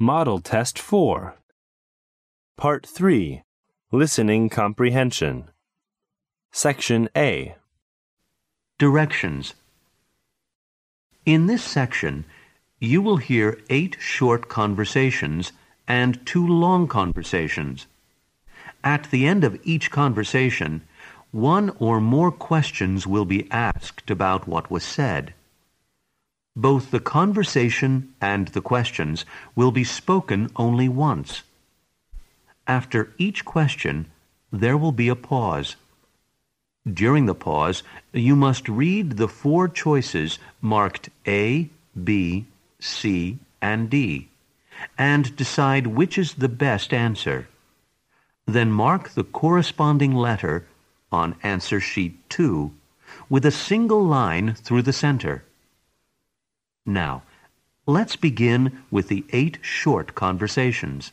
Model Test 4. Part 3. Listening Comprehension. Section A. Directions. In this section, you will hear 8 short conversations and 2 long conversations. At the end of each conversation, 1 or more questions will be asked about what was said. Both the conversation and the questions will be spoken only once. After each question, there will be a pause. During the pause, you must read the 4 choices marked A, B, C, and D, and decide which is the best answer. Then mark the corresponding letter on answer sheet 2 with a single line through the center. Now, let's begin with the 8 short conversations.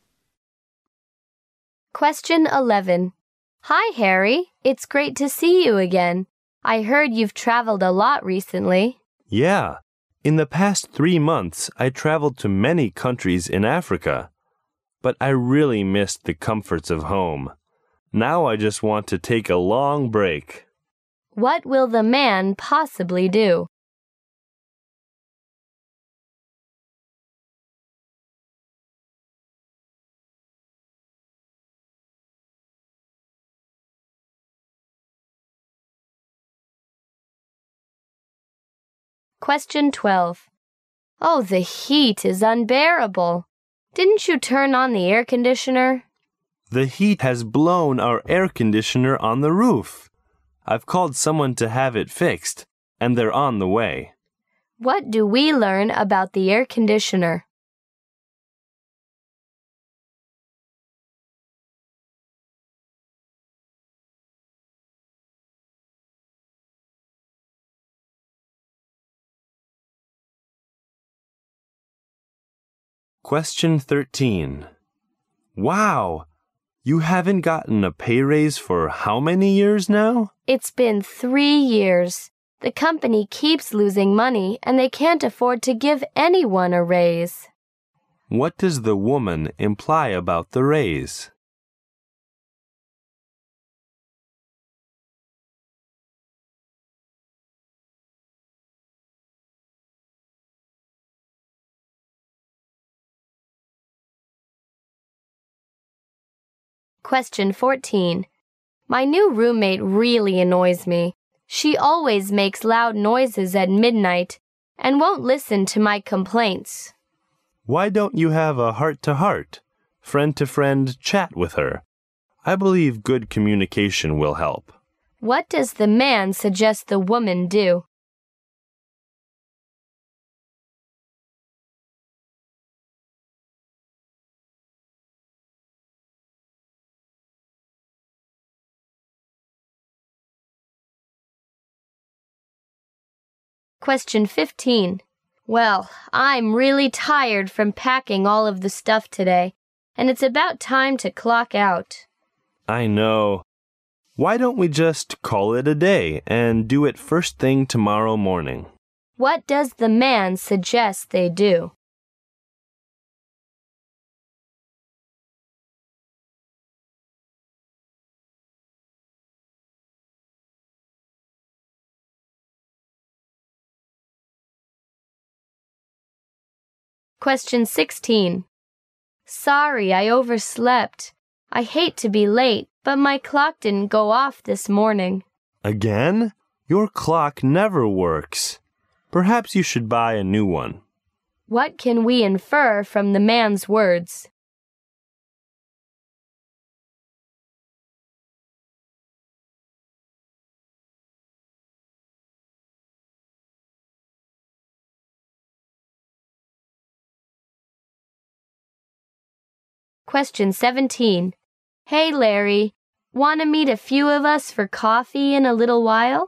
Question 11. Hi, Harry. It's great to see you again. I heard you've traveled a lot recently. Yeah. In the past 3 months, I traveled to many countries in Africa. But I really missed the comforts of home. Now I just want to take a long break. What will the man possibly do? Question 12. Oh, the heat is unbearable. Didn't you turn on the air conditioner? The heat has blown our air conditioner on the roof. I've called someone to have it fixed, and they're on the way. What do we learn about the air conditioner? Question 13. Wow! You haven't gotten a pay raise for how many years now? It's been 3 years. The company keeps losing money and they can't afford to give anyone a raise. What does the woman imply about the raise? Question 14. My new roommate really annoys me. She always makes loud noises at midnight and won't listen to my complaints. Why don't you have a heart-to-heart, friend-to-friend chat with her? I believe good communication will help. What does the man suggest the woman do? Question 15. Well, I'm really tired from packing all of the stuff today, and it's about time to clock out. I know. Why don't we just call it a day and do it first thing tomorrow morning? What does the man suggest they do? Question 16. Sorry, I overslept. I hate to be late, but my clock didn't go off this morning. Again? Your clock never works. Perhaps you should buy a new one. What can we infer from the man's words? Question 17. Hey, Larry, want to meet a few of us for coffee in a little while?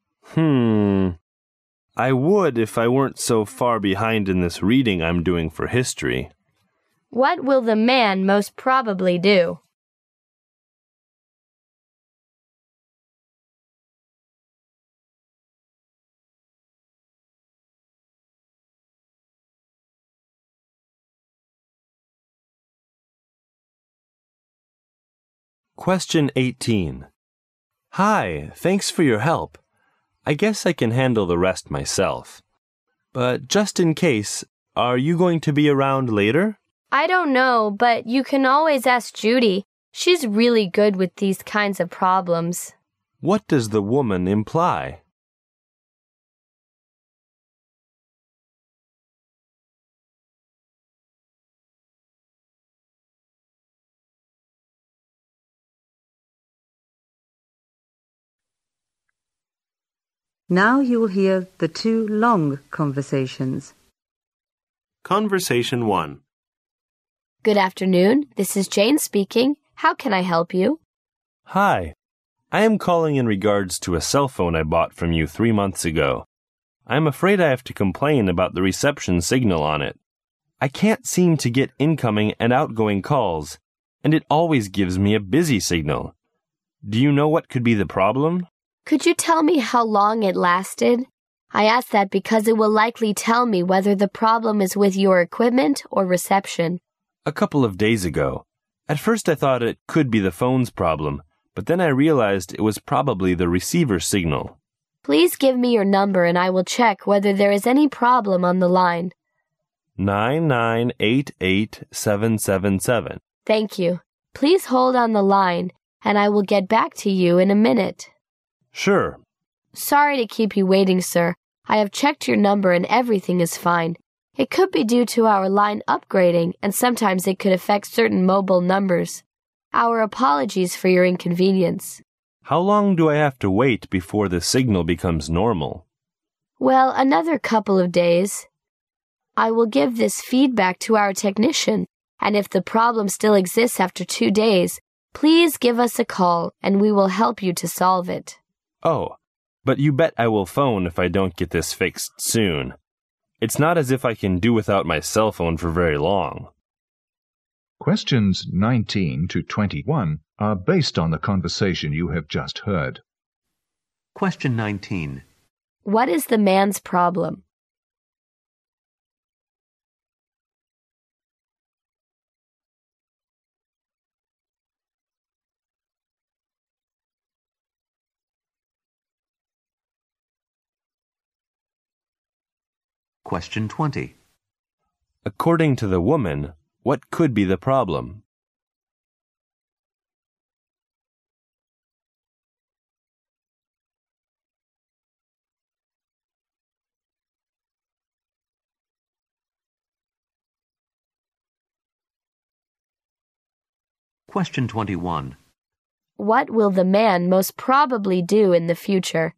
I would if I weren't so far behind in this reading I'm doing for history. What will the man most probably do? Question 18. Hi, thanks for your help. I guess I can handle the rest myself. But just in case, are you going to be around later? I don't know, but you can always ask Judy. She's really good with these kinds of problems. What does the woman imply? Now you will hear the two long conversations. Conversation 1. Good afternoon. This is Jane speaking. How can I help you? Hi. I am calling in regards to a cell phone I bought from you 3 months ago. I am afraid I have to complain about the reception signal on it. I can't seem to get incoming and outgoing calls, and it always gives me a busy signal. Do you know what could be the problem? Could you tell me how long it lasted? I ask that because it will likely tell me whether the problem is with your equipment or reception. A couple of days ago. At first I thought it could be the phone's problem, but then I realized it was probably the receiver signal. Please give me your number and I will check whether there is any problem on the line. 9988777. Thank you. Please hold on the line and I will get back to you in a minute. Sure. Sorry to keep you waiting, sir. I have checked your number and everything is fine. It could be due to our line upgrading, and sometimes it could affect certain mobile numbers. Our apologies for your inconvenience. How long do I have to wait before the signal becomes normal? Well, another couple of days. I will give this feedback to our technician, and if the problem still exists after 2 days, please give us a call and we will help you to solve it. Oh, but you bet I will phone if I don't get this fixed soon. It's not as if I can do without my cell phone for very long. Questions 19 to 21 are based on the conversation you have just heard. Question 19. What is the man's problem? Question 20. According to the woman, what could be the problem? Question 21. What will the man most probably do in the future?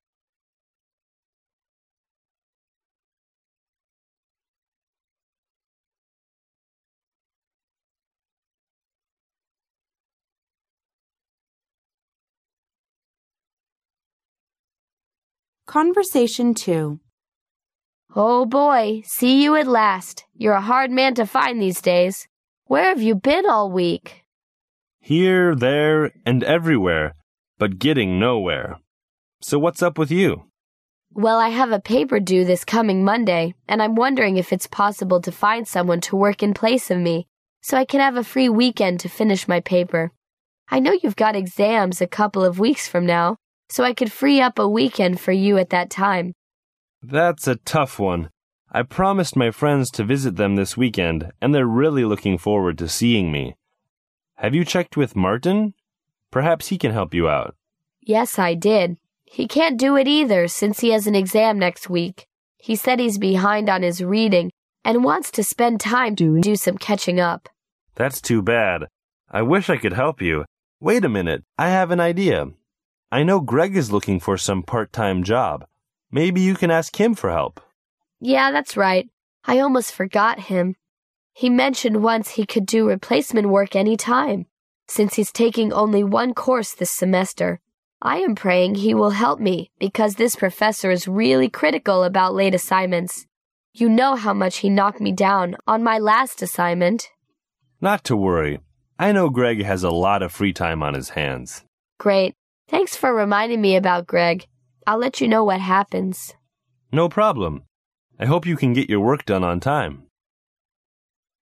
Conversation 2. Oh boy, see you at last. You're a hard man to find these days. Where have you been all week? Here, there, and everywhere, but getting nowhere. So what's up with you? Well, I have a paper due this coming Monday, and I'm wondering if it's possible to find someone to work in place of me, so I can have a free weekend to finish my paper. I know you've got exams a couple of weeks from now, so I could free up a weekend for you at that time. That's a tough one. I promised my friends to visit them this weekend, and they're really looking forward to seeing me. Have you checked with Martin? Perhaps he can help you out. Yes, I did. He can't do it either since he has an exam next week. He said he's behind on his reading and wants to spend time to do some catching up. That's too bad. I wish I could help you. Wait a minute, I have an idea. I know Greg is looking for some part-time job. Maybe you can ask him for help. Yeah, that's right. I almost forgot him. He mentioned once he could do replacement work any time, since he's taking only one course this semester. I am praying he will help me because this professor is really critical about late assignments. You know how much he knocked me down on my last assignment. Not to worry. I know Greg has a lot of free time on his hands. Great. Thanks for reminding me about Greg. I'll let you know what happens. No problem. I hope you can get your work done on time.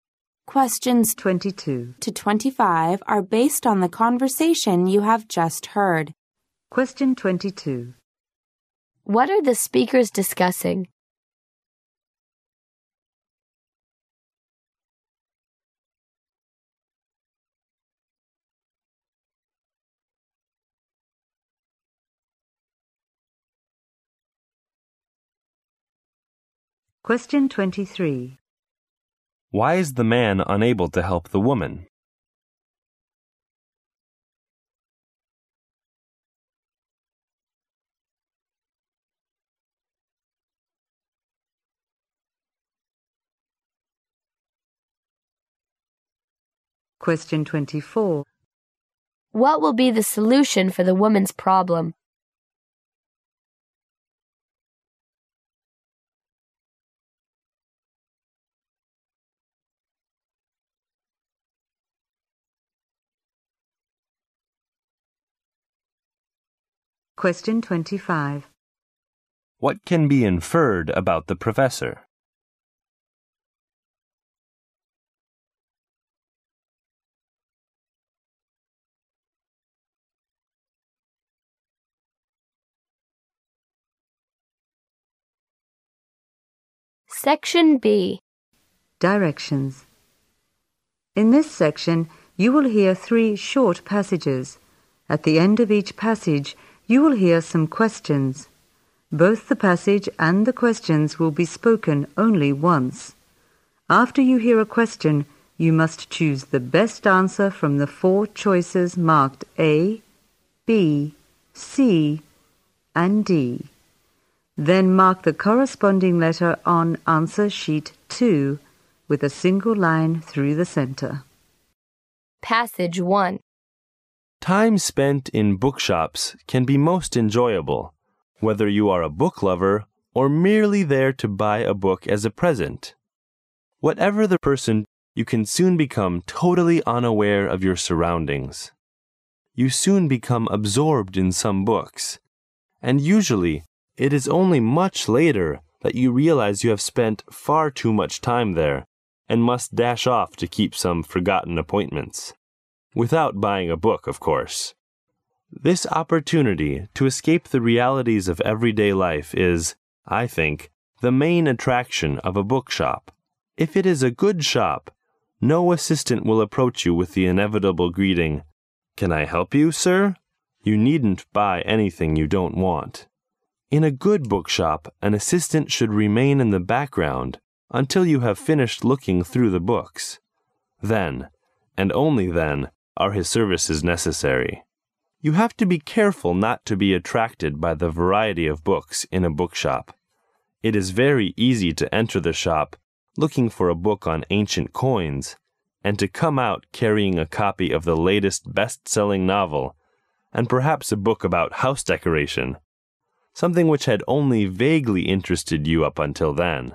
Questions 22. to 25 are based on the conversation you have just heard. Question 22. What are the speakers discussing? Question 23. Why is the man unable to help the woman? Question 24. What will be the solution for the woman's problem? Question 25. What can be inferred about the professor? Section B. Directions. In this section, you will hear 3 short passages. At the end of each passage, you will hear some questions. Both the passage and the questions will be spoken only once. After you hear a question, you must choose the best answer from the 4 choices marked A, B, C, and D. Then mark the corresponding letter on answer sheet 2 with a single line through the center. Passage 1. Time spent in bookshops can be most enjoyable, whether you are a book lover or merely there to buy a book as a present. Whatever the person, you can soon become totally unaware of your surroundings. You soon become absorbed in some books, and usually it is only much later that you realize you have spent far too much time there and must dash off to keep some forgotten appointments. Without buying a book, of course. This opportunity to escape the realities of everyday life is, I think, the main attraction of a bookshop. If it is a good shop, no assistant will approach you with the inevitable greeting, "Can I help you, sir?" You needn't buy anything you don't want. In a good bookshop, an assistant should remain in the background until you have finished looking through the books. Then, and only then, are his services necessary. You have to be careful not to be attracted by the variety of books in a bookshop. It is very easy to enter the shop looking for a book on ancient coins and to come out carrying a copy of the latest best-selling novel and perhaps a book about house decoration, something which had only vaguely interested you up until then.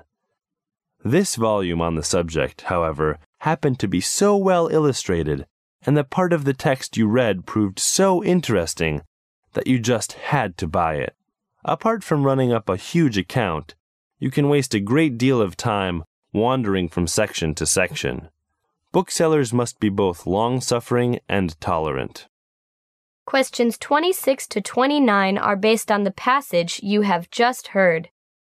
This volume on the subject, however, happened to be so well illustrated, and the part of the text you read proved so interesting that you just had to buy it. Apart from running up a huge account, you can waste a great deal of time wandering from section to section. Booksellers must be both long-suffering and tolerant. Questions 26 to 29 are based on the passage you have just heard.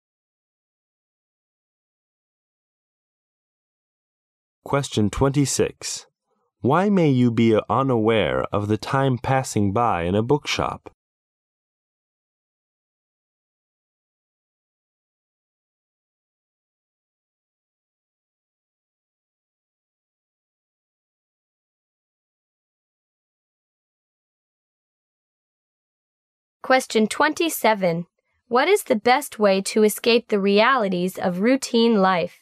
Question 26. Why may you be unaware of the time passing by in a bookshop? Question 27. What is the best way to escape the realities of routine life?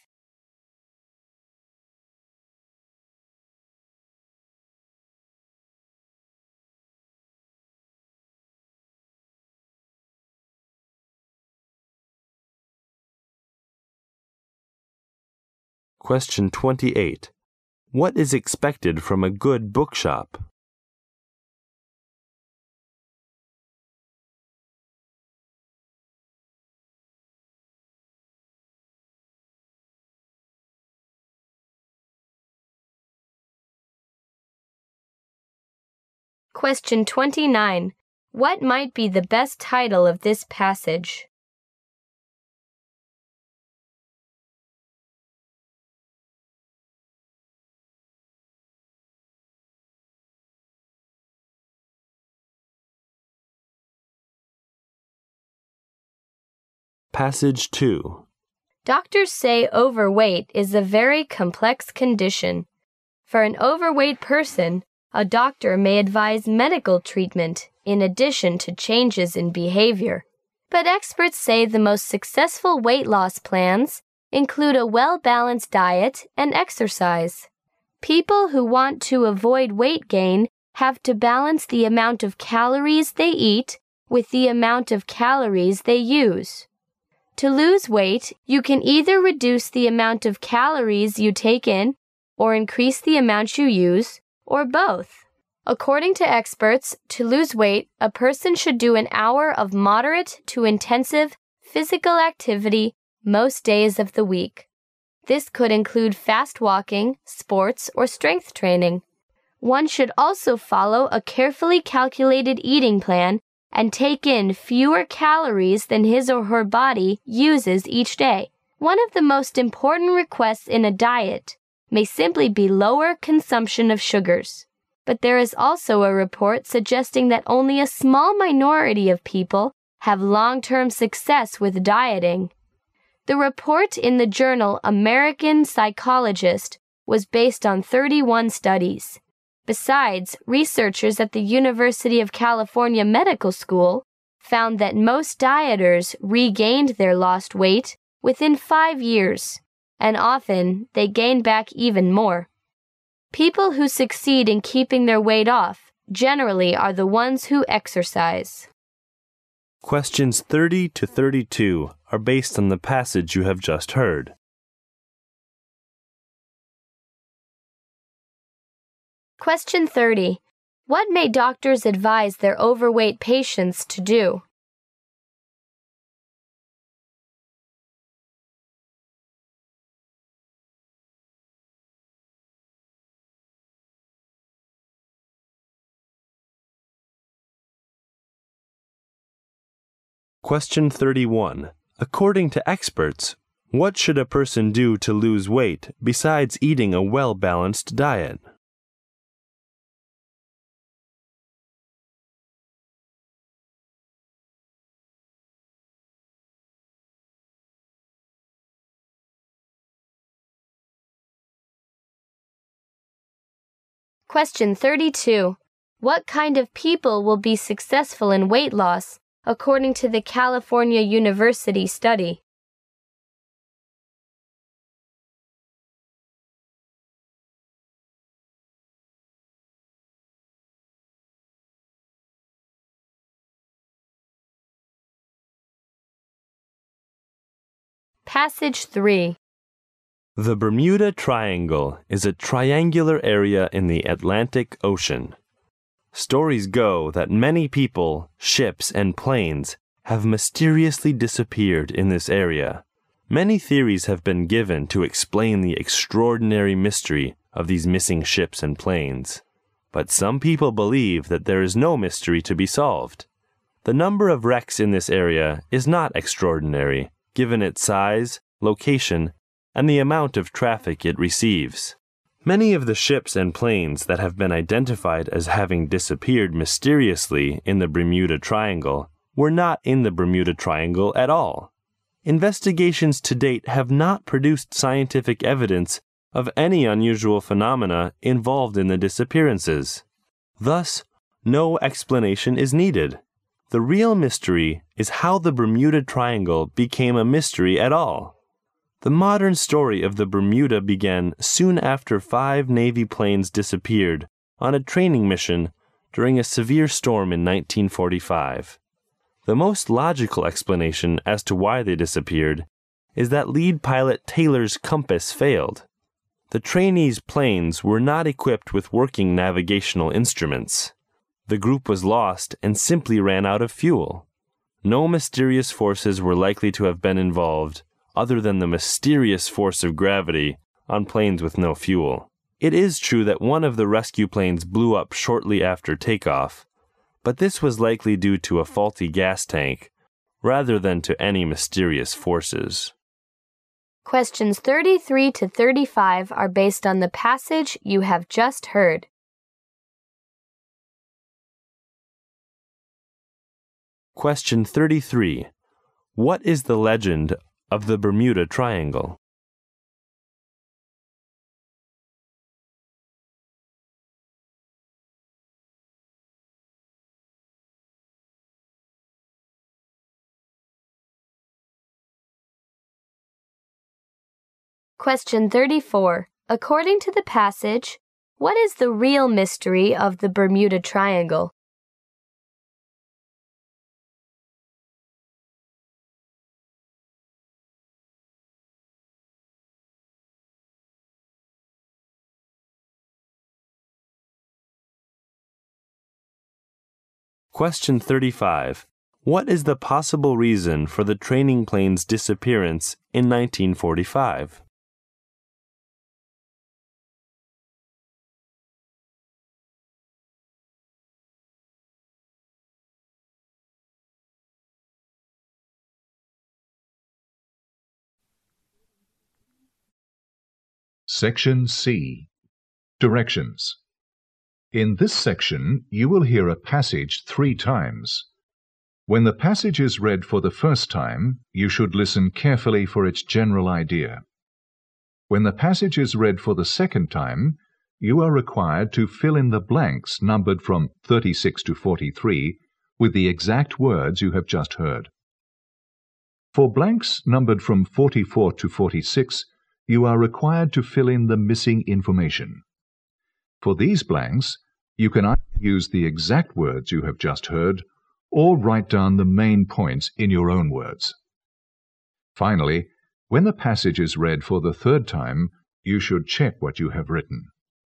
Question 28. What is expected from a good bookshop? Question 29. What might be the best title of this passage? Passage 2. Doctors say overweight is a very complex condition. For an overweight person, a doctor may advise medical treatment in addition to changes in behavior. But experts say the most successful weight loss plans include a well-balanced diet and exercise. People who want to avoid weight gain have to balance the amount of calories they eat with the amount of calories they use. To lose weight, you can either reduce the amount of calories you take in or increase the amount you use, or both. According to experts, to lose weight, a person should do an hour of moderate to intensive physical activity most days of the week. This could include fast walking, sports, or strength training. One should also follow a carefully calculated eating plan and take in fewer calories than his or her body uses each day. One of the most important requests in a diet may simply be lower consumption of sugars. But there is also a report suggesting that only a small minority of people have long-term success with dieting. The report in the journal American Psychologist was based on 31 studies. Besides, researchers at the University of California Medical School found that most dieters regained their lost weight within 5 years, and often they gained back even more. People who succeed in keeping their weight off generally are the ones who exercise. Questions 30 to 32 are based on the passage you have just heard. Question 30. What may doctors advise their overweight patients to do? Question 31. According to experts, what should a person do to lose weight besides eating a well-balanced diet? Question 32. What kind of people will be successful in weight loss, according to the California University study? Passage 3. The Bermuda Triangle is a triangular area in the Atlantic Ocean. Stories go that many people, ships, and planes have mysteriously disappeared in this area. Many theories have been given to explain the extraordinary mystery of these missing ships and planes. But some people believe that there is no mystery to be solved. The number of wrecks in this area is not extraordinary, given its size, location, and the amount of traffic it receives. Many of the ships and planes that have been identified as having disappeared mysteriously in the Bermuda Triangle were not in the Bermuda Triangle at all. Investigations to date have not produced scientific evidence of any unusual phenomena involved in the disappearances. Thus, no explanation is needed. The real mystery is how the Bermuda Triangle became a mystery at all. The modern story of the Bermuda began soon after 5 Navy planes disappeared on a training mission during a severe storm in 1945. The most logical explanation as to why they disappeared is that lead pilot Taylor's compass failed. The trainees' planes were not equipped with working navigational instruments. The group was lost and simply ran out of fuel. No mysterious forces were likely to have been involved, other than the mysterious force of gravity on planes with no fuel. It is true that one of the rescue planes blew up shortly after takeoff, but this was likely due to a faulty gas tank, rather than to any mysterious forces. Questions 33 to 35 are based on the passage you have just heard. Question 33. What is the legend of the Bermuda Triangle? Question 34. According to the passage, what is the real mystery of the Bermuda Triangle? Question 35. What is the possible reason for the training plane's disappearance in 1945? Section C. Directions. In this section, you will hear a passage 3 times. When the passage is read for the first time, you should listen carefully for its general idea. When the passage is read for the second time, you are required to fill in the blanks numbered from 36 to 43 with the exact words you have just heard. For blanks numbered from 44 to 46, you are required to fill in the missing information. For these blanks, you can either use the exact words you have just heard or write down the main points in your own words. Finally, when the passage is read for the third time, you should check what you have written.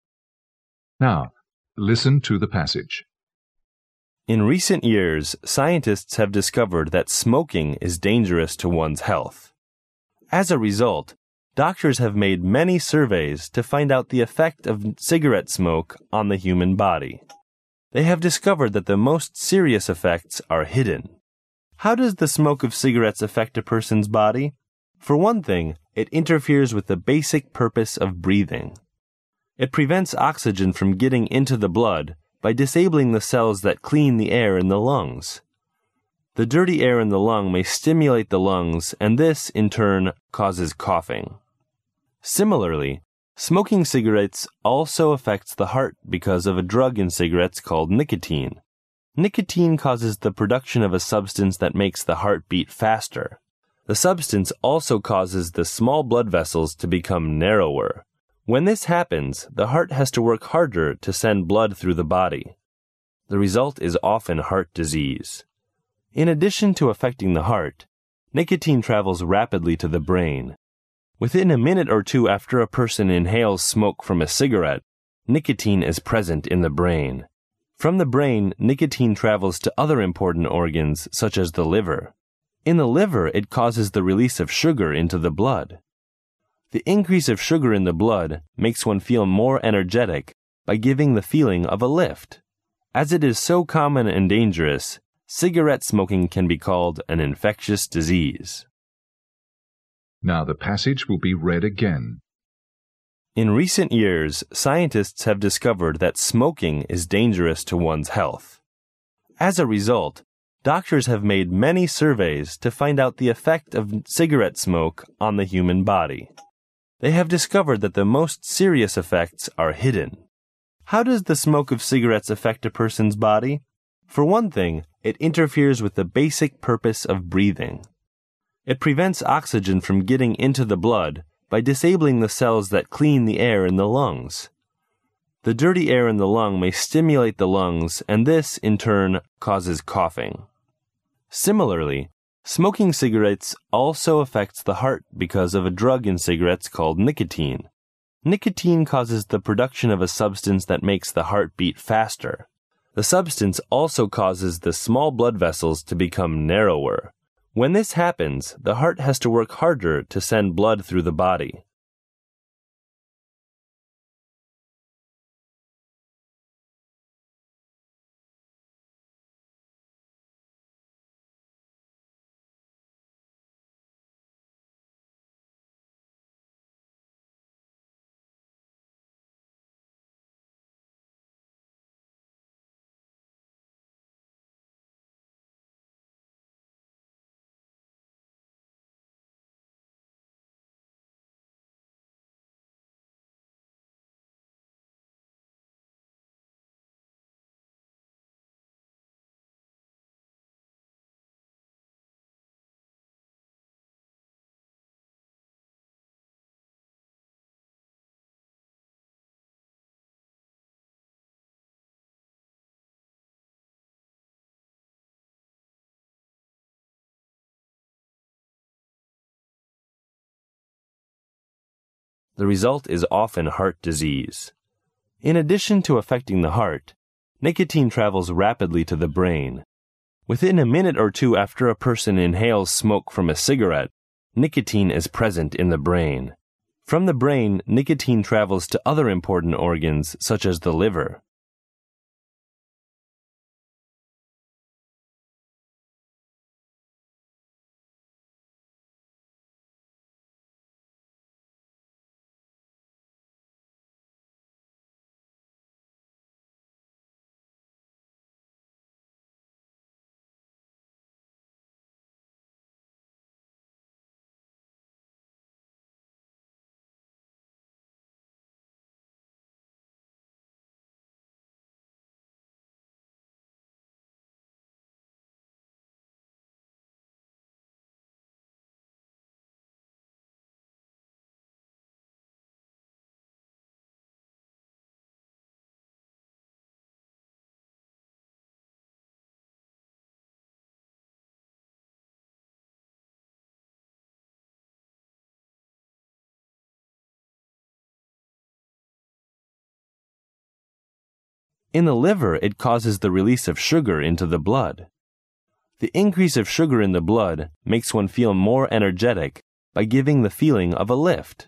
Now, listen to the passage. In recent years, scientists have discovered that smoking is dangerous to one's health. As a result, doctors have made many surveys to find out the effect of cigarette smoke on the human body. They have discovered that the most serious effects are hidden. How does the smoke of cigarettes affect a person's body? For one thing, it interferes with the basic purpose of breathing. It prevents oxygen from getting into the blood by disabling the cells that clean the air in the lungs. The dirty air in the lung may stimulate the lungs, and this, in turn, causes coughing. Similarly, smoking cigarettes also affects the heart because of a drug in cigarettes called nicotine. Nicotine causes the production of a substance that makes the heart beat faster. The substance also causes the small blood vessels to become narrower. When this happens, the heart has to work harder to send blood through the body. The result is often heart disease. In addition to affecting the heart, nicotine travels rapidly to the brain. Within a minute or two after a person inhales smoke from a cigarette, nicotine is present in the brain. From the brain, nicotine travels to other important organs, such as the liver. In the liver, it causes the release of sugar into the blood. The increase of sugar in the blood makes one feel more energetic by giving the feeling of a lift. As it is so common and dangerous, cigarette smoking can be called an infectious disease. Now the passage will be read again. In recent years, scientists have discovered that smoking is dangerous to one's health. As a result, doctors have made many surveys to find out the effect of cigarette smoke on the human body. They have discovered that the most serious effects are hidden. How does the smoke of cigarettes affect a person's body? For one thing, it interferes with the basic purpose of breathing. It prevents oxygen from getting into the blood by disabling the cells that clean the air in the lungs. The dirty air in the lung may stimulate the lungs, and this, in turn, causes coughing. Similarly, smoking cigarettes also affects the heart because of a drug in cigarettes called nicotine. Nicotine causes the production of a substance that makes the heart beat faster. The substance also causes the small blood vessels to become narrower. When this happens, the heart has to work harder to send blood through the body. The result is often heart disease. In addition to affecting the heart, nicotine travels rapidly to the brain. Within a minute or two after a person inhales smoke from a cigarette, nicotine is present in the brain. From the brain, nicotine travels to other important organs such as the liver. In the liver, it causes the release of sugar into the blood. The increase of sugar in the blood makes one feel more energetic by giving the feeling of a lift.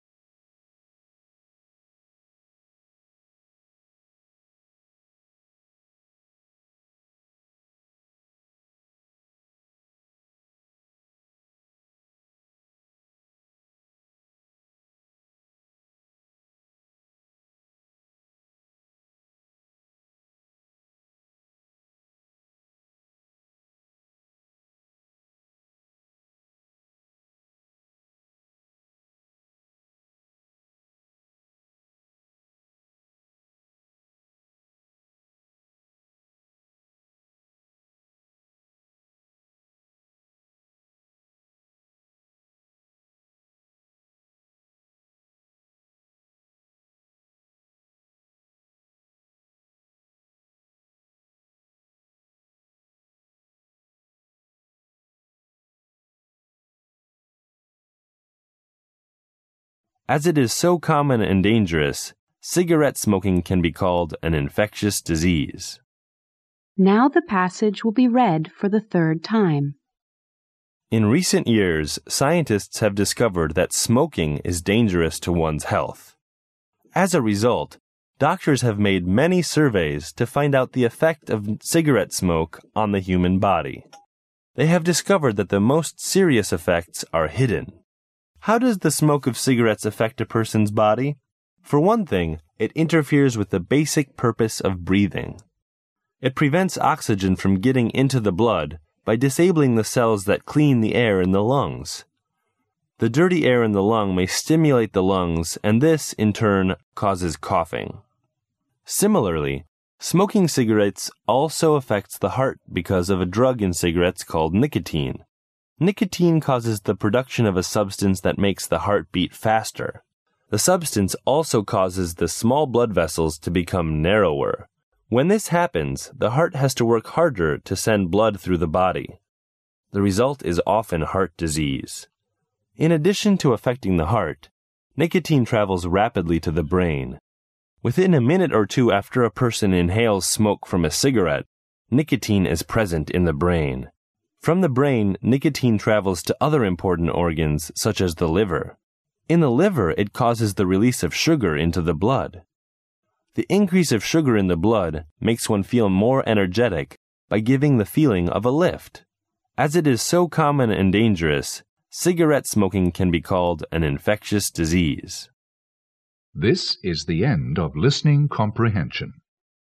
As it is so common and dangerous, cigarette smoking can be called an infectious disease. Now the passage will be read for the third time. In recent years, scientists have discovered that smoking is dangerous to one's health. As a result, doctors have made many surveys to find out the effect of cigarette smoke on the human body. They have discovered that the most serious effects are hidden. How does the smoke of cigarettes affect a person's body? For one thing, it interferes with the basic purpose of breathing. It prevents oxygen from getting into the blood by disabling the cells that clean the air in the lungs. The dirty air in the lung may stimulate the lungs, and this, in turn, causes coughing. Similarly, smoking cigarettes also affects the heart because of a drug in cigarettes called nicotine. Nicotine causes the production of a substance that makes the heart beat faster. The substance also causes the small blood vessels to become narrower. When this happens, the heart has to work harder to send blood through the body. The result is often heart disease. In addition to affecting the heart, nicotine travels rapidly to the brain. Within a minute or two after a person inhales smoke from a cigarette, nicotine is present in the brain. From the brain, nicotine travels to other important organs such as the liver. In the liver, it causes the release of sugar into the blood. The increase of sugar in the blood makes one feel more energetic by giving the feeling of a lift. As it is so common and dangerous, cigarette smoking can be called an infectious disease. This is the end of listening comprehension.